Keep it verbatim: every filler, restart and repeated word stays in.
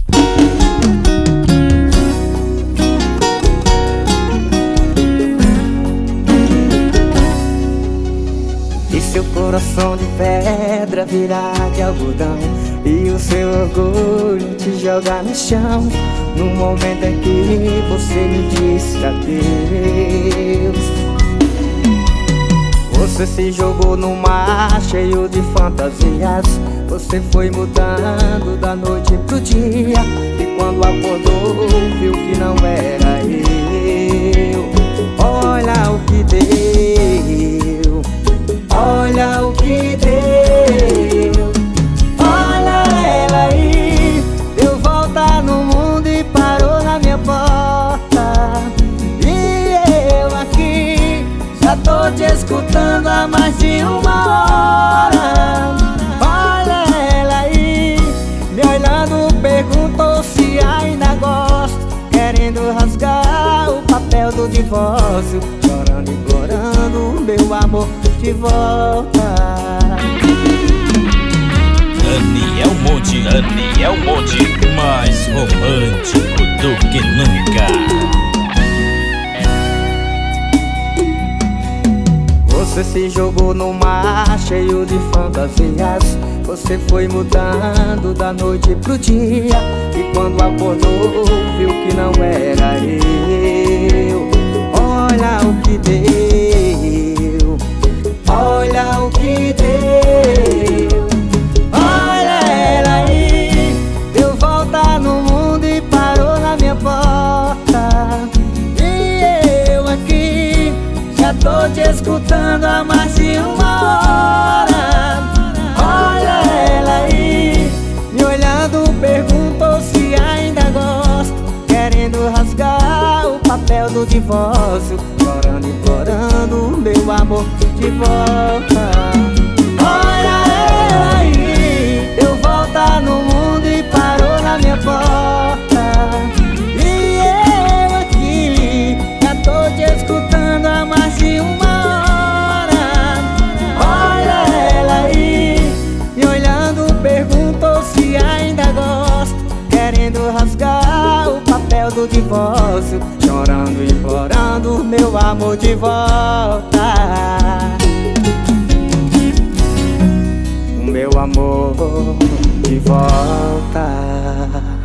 E seu coração de pedra virar de algodão, e o seu orgulho te jogar no chão, no momento em que você me disse adeus. Você se jogou no mar cheio de fantasias, você foi mudando da noite pro dia, e quando acordou viu que não era eu. Olha o que deu, olha o que deu. Olha ela aí, deu volta no mundo e parou na minha porta. E eu aqui já tô te escutando há mais de uma hora. Olha ela aí, me olhando, perguntou se ainda gosto, querendo rasgar o papel do divórcio, chorando, implorando meu amor de volta. Daniel Monte, Daniel Monte, mais romântico do que nunca. Você se jogou no mar cheio de fantasias, você foi mudando da noite pro dia, e quando acordou viu que não era eu. Olha o que deu, olha o que deu. Olha ela aí, deu volta no mundo e parou na minha porta. E eu aqui já tô te escutando há mais de uma hora. Olha ela aí, me olhando, perguntou se ainda gosto, querendo rasgar o papel do divórcio, chorando, implorando meu amor de volta. Olha ela aí, deu volta no mundo e parou na minha porta. E eu aqui já tô te escutando há mais de uma hora. Olha ela aí, me olhando, perguntou se ainda gosto, querendo rasgar o papel do divórcio, chorando, implorando meu amor de volta. O meu amor de volta.